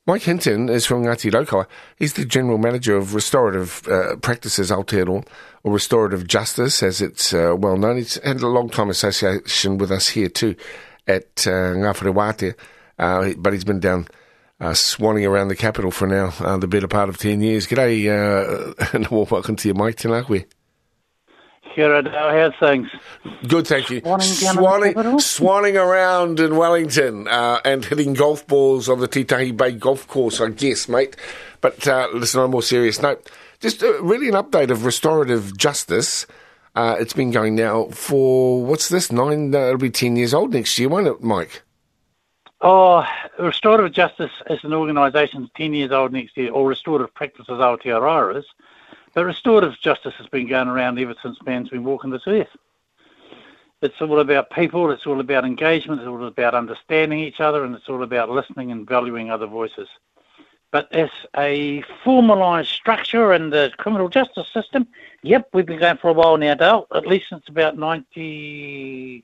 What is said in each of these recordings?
Mike Hinton is from Ngāti Raukawa. He's the General Manager of Restorative Practices Aotearoa, or Restorative Justice, as it's well known. He's had a long-time association with us here too at Ngā Whare Wātea, but he's been down swanning around the capital for now, the better part of 10 years. G'day, and welcome to you, Mike. Tēnā koe. Kia ora, how's things? Good, thank you. Swanning around in Wellington and hitting golf balls on the Titahi Bay golf course, I guess, mate. But listen, on a more serious note, just really an update of restorative justice. It's been going now for, what's this, it'll be 10 years old next year, won't it, Mike? Oh, Restorative Justice as an organisation 10 years old next year, or Restorative Practices Aotearoa is. But restorative justice has been going around ever since man's been walking this earth. It's all about people, it's all about engagement, it's all about understanding each other, and it's all about listening and valuing other voices. But as a formalised structure in the criminal justice system, yep, we've been going for a while now, Dale, at least since about 2006,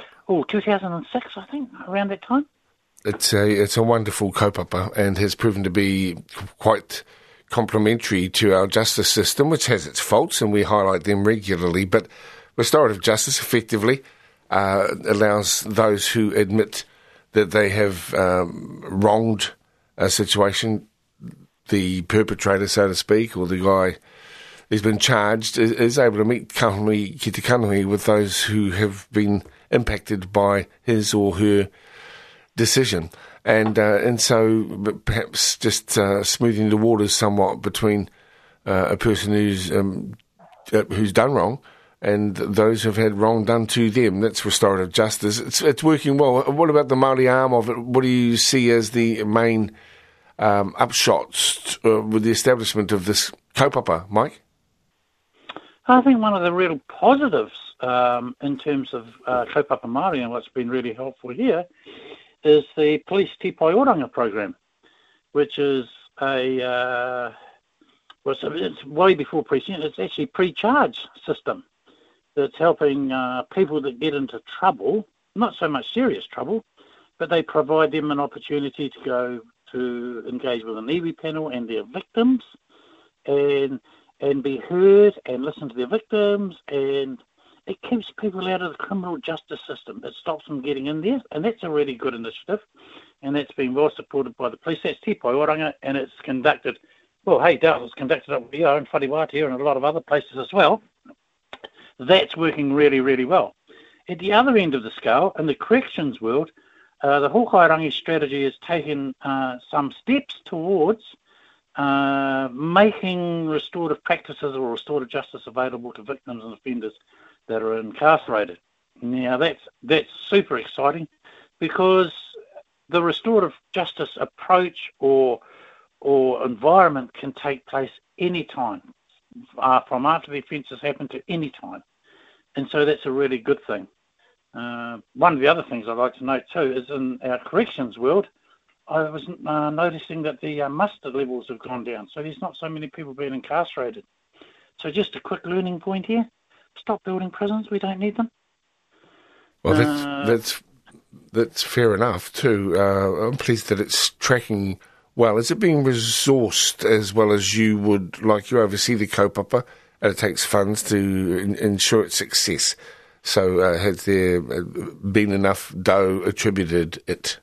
I think, around that time. It's a wonderful kaupapa and has proven to be quite complementary to our justice system, which has its faults, and we highlight them regularly. But restorative justice effectively allows those who admit that they have wronged a situation, the perpetrator, so to speak, or the guy who's been charged, is able to meet kahui ki te kanohi with those who have been impacted by his or her decision. And so perhaps just smoothing the waters somewhat between a person who's done wrong and those who've had wrong done to them. That's restorative justice. It's working well. What about the Māori arm of it? What do you see as the main upshots with the establishment of this kaupapa, Mike? I think one of the real positives in terms of kaupapa Māori, and what's been really helpful here, is the Police Te Pai Oranga program, which is it's way before precinct. It's actually pre-charge system that's helping people that get into trouble, not so much serious trouble, but they provide them an opportunity to go to engage with an iwi panel and their victims and be heard and listen to their victims, and it keeps people out of the criminal justice system. It stops them getting in there, and that's a really good initiative, and that's been well supported by the police. That's Te Pai Oranga, and it's conducted, it's conducted up here in Whare Wātea and a lot of other places as well. That's working really, really well. At the other end of the scale, in the corrections world, the Hokairangi strategy has taken some steps towards making restorative practices or restorative justice available to victims and offenders that are incarcerated. Now that's super exciting, because the restorative justice approach or environment can take place any time, from after the offence has happened to any time, and so that's a really good thing. One of the other things I'd like to note too is in our corrections world, I was noticing that the muster levels have gone down, so there's not so many people being incarcerated. So just a quick learning point here. Stop building prisons. We don't need them. Well, that's fair enough too. I'm pleased that it's tracking well. Is it being resourced as well as you would like? You oversee the kaupapa, and it takes funds to ensure its success. So has there been enough dough attributed it?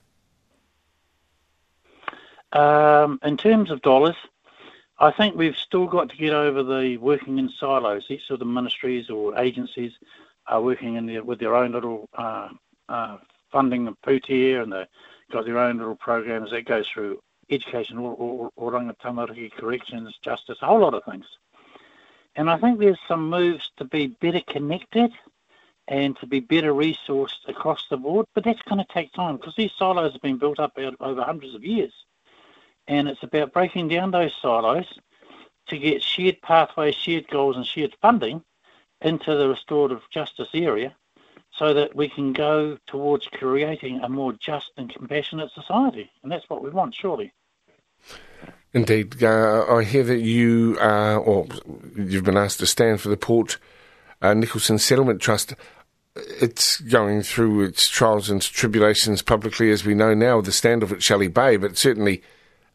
In terms of dollars, I think we've still got to get over the working in silos. Each of the ministries or agencies are working with their own little funding of pūtea, and they've got their own little programs that go through education, or oranga, tamariki, corrections, justice, a whole lot of things. And I think there's some moves to be better connected and to be better resourced across the board, but that's going to take time, because these silos have been built up over hundreds of years. And it's about breaking down those silos to get shared pathways, shared goals and shared funding into the restorative justice area, so that we can go towards creating a more just and compassionate society. And that's what we want, surely. Indeed. I hear that you are, or you've been asked to stand for the Port Nicholson Settlement Trust. It's going through its trials and tribulations publicly, as we know now, with the stand-off at Shelley Bay, but certainly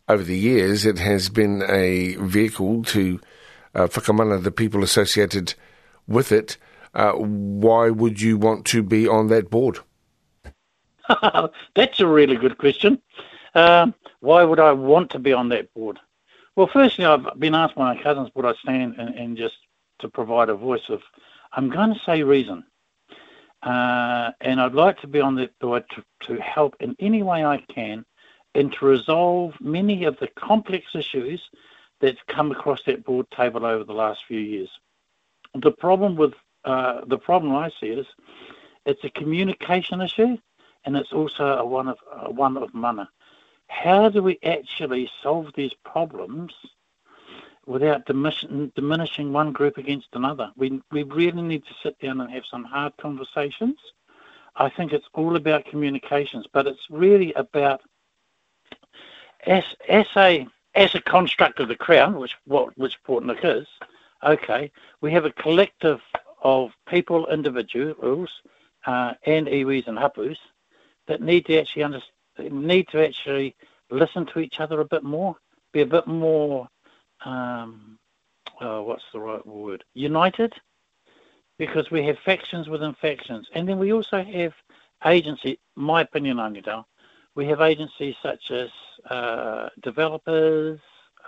over the years, it has been a vehicle to whakamana the people associated with it. Why would you want to be on that board? That's a really good question. Why would I want to be on that board? Well, firstly, I've been asked by my cousins would I stand and just to provide a voice of, I'm going to say reason. And I'd like to be on that board to help in any way I can and to resolve many of the complex issues that's come across that board table over the last few years. The problem I see is it's a communication issue, and it's also one of mana. How do we actually solve these problems without diminishing one group against another? We really need to sit down and have some hard conversations. I think it's all about communications, but it's really about as a construct of the Crown, which Port Nick is. Okay, we have a collective of people, individuals, and iwis and hapus that need to actually listen to each other a bit more, be a bit more, what's the right word? United, because we have factions within factions. And then we also have agency, my opinion only, Dale, we have agencies such as developers,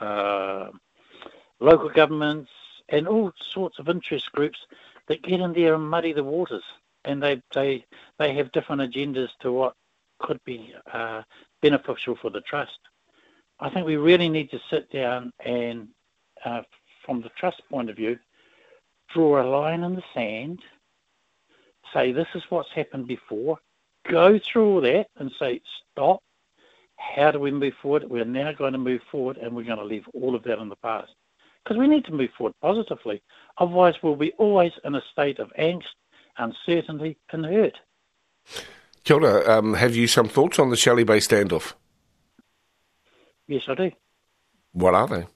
local governments, and all sorts of interest groups that get in there and muddy the waters. And they have different agendas to what could be beneficial for the trust. I think we really need to sit down and, from the trust point of view, draw a line in the sand, say this is what's happened before, go through all that and say, stop, how do we move forward? We're now going to move forward and we're going to leave all of that in the past. Because we need to move forward positively. Otherwise, we'll be always in a state of angst, uncertainty and hurt. Kia ora. Have you some thoughts on the Shelley Bay standoff? Yes, I do. What are they?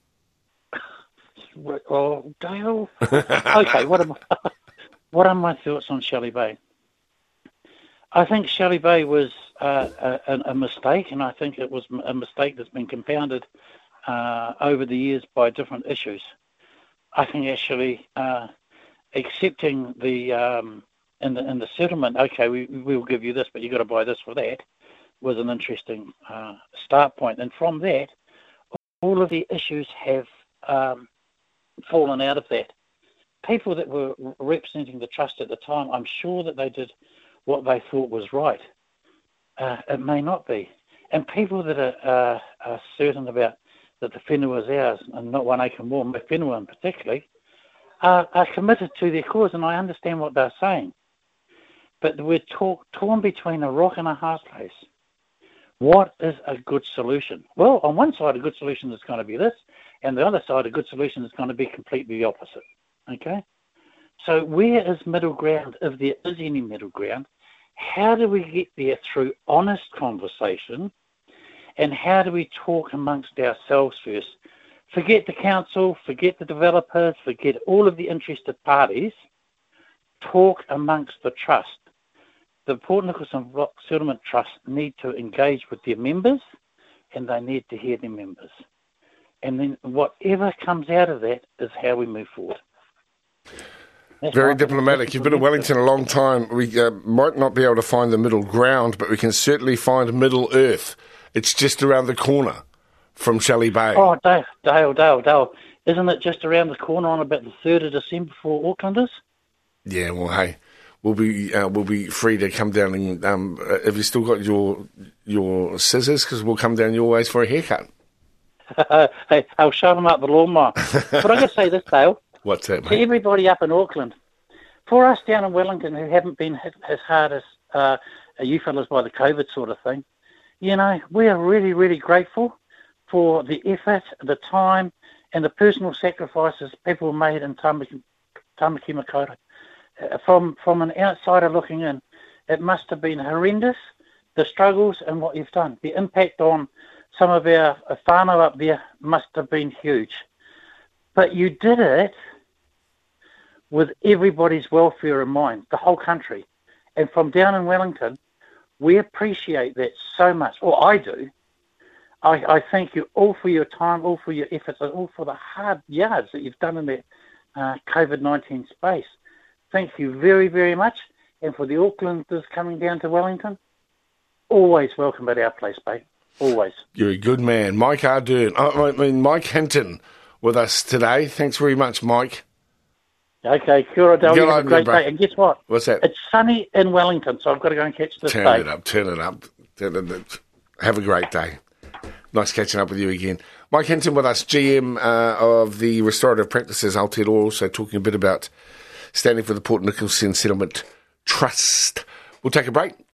Oh, Dale. Okay, what are my thoughts on Shelley Bay? I think Shelley Bay was a mistake, and I think it was a mistake that's been compounded over the years by different issues. I think actually accepting the in the settlement, okay, we will give you this, but you've got to buy this for that, was an interesting start point. And from that, all of the issues have fallen out of that. People that were representing the trust at the time, I'm sure that they did what they thought was right. It may not be. And people that are certain about that the whenua is ours and not 1 acre more, my whenua in particularly, are committed to their cause, and I understand what they're saying. But we're torn between a rock and a hard place. What is a good solution? Well, on one side, a good solution is going to be this, and the other side, a good solution is going to be completely the opposite. Okay? So where is middle ground, if there is any middle ground? How do we get there through honest conversation, and how do we talk amongst ourselves first? Forget the council, forget the developers, forget all of the interested parties. Talk amongst the trust. The Port Nicholson Rock Settlement Trust need to engage with their members, and they need to hear their members. And then whatever comes out of that is how we move forward. That's very diplomatic. You've been in Wellington a long time. We might not be able to find the middle ground, but we can certainly find Middle Earth. It's just around the corner from Shelley Bay. Oh, Dale. Isn't it just around the corner on about the 3rd of December for Aucklanders? Yeah, well, hey, we'll be free to come down and have you still got your scissors? Because we'll come down your ways for a haircut. Hey, I'll shove them up the lawnmower. But I got to say this, Dale. What's that, mate? To everybody up in Auckland, for us down in Wellington who haven't been hit as hard as you fellas by the COVID sort of thing, you know, we are really, really grateful for the effort, the time, and the personal sacrifices people made in Tamaki Makaurau. From an outsider looking in, it must have been horrendous, the struggles and what you've done. The impact on some of our whānau up there must have been huge. But you did it with everybody's welfare in mind, the whole country. And from down in Wellington, we appreciate that so much. Or I do. I thank you all for your time, all for your efforts, and all for the hard yards that you've done in the COVID-19 space. Thank you very, very much. And for the Aucklanders coming down to Wellington, always welcome at our place, mate. Always. You're a good man. Mike Ardern. Mike Hinton with us today. Thanks very much, Mike. Okay, kia ora, Dale. Have a great day. And guess what? What's that? It's sunny in Wellington, so I've got to go and catch this day. Turn it up. Have a great day. Nice catching up with you again. Mike Hinton with us, GM of the Restorative Practices Aotearoa, also talking a bit about standing for the Port Nicholson Settlement Trust. We'll take a break.